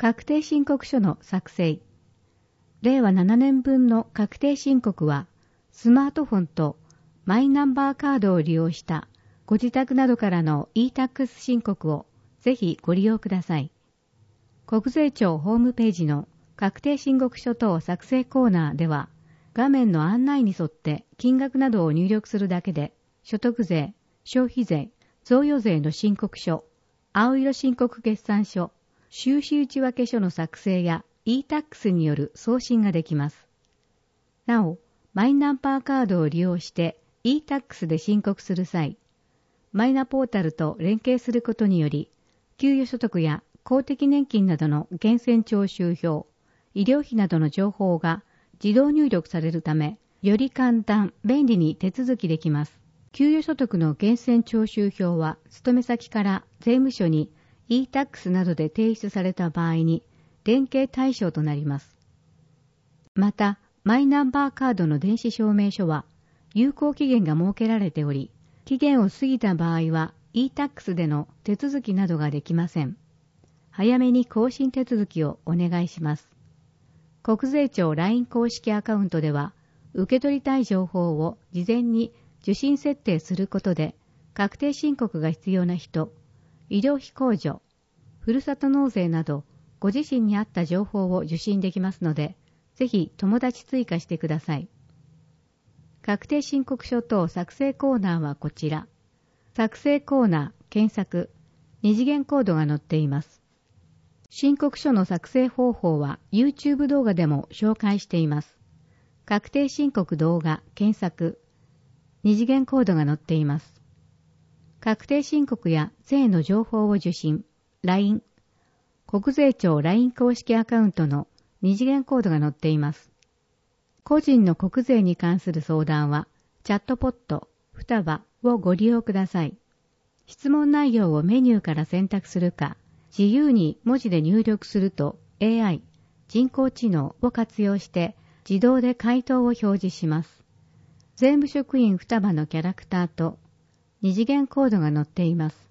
確定申告書の作成。令和7年分の確定申告は、スマートフォンとマイナンバーカードを利用したご自宅などからの e-tax 申告をぜひご利用ください。国税庁ホームページの確定申告書等作成コーナーでは、画面の案内に沿って金額などを入力するだけで、所得税、消費税、贈与税の申告書、青色申告決算書、収支内訳書の作成や e-tax による送信ができます。なお、マイナンバーカードを利用して e-tax で申告する際、マイナポータルと連携することにより、給与所得や公的年金などの源泉徴収票、医療費などの情報が自動入力されるため、より簡単、便利に手続きできます。給与所得の源泉徴収票は、勤め先から税務署にe-tax などで提出された場合に、連携対象となります。また、マイナンバーカードの電子証明書は、有効期限が設けられており、期限を過ぎた場合は e-tax での手続きなどができません。早めに更新手続きをお願いします。国税庁 LINE 公式アカウントでは、受け取りたい情報を事前に受信設定することで、確定申告が必要な人、医療費控除、ふるさと納税など、ご自身に合った情報を受信できますので、ぜひ友達追加してください。確定申告書等作成コーナーはこちら。作成コーナー、検索、二次元コードが載っています。申告書の作成方法は YouTube 動画でも紹介しています。確定申告動画、検索、二次元コードが載っています。確定申告や税の情報を受信、LINE、国税庁 LINE 公式アカウントの二次元コードが載っています。個人の国税に関する相談は、チャットポット、双葉をご利用ください。質問内容をメニューから選択するか、自由に文字で入力すると AI、人工知能を活用して自動で回答を表示します。税務職員双葉のキャラクターと二次元コードが載っています。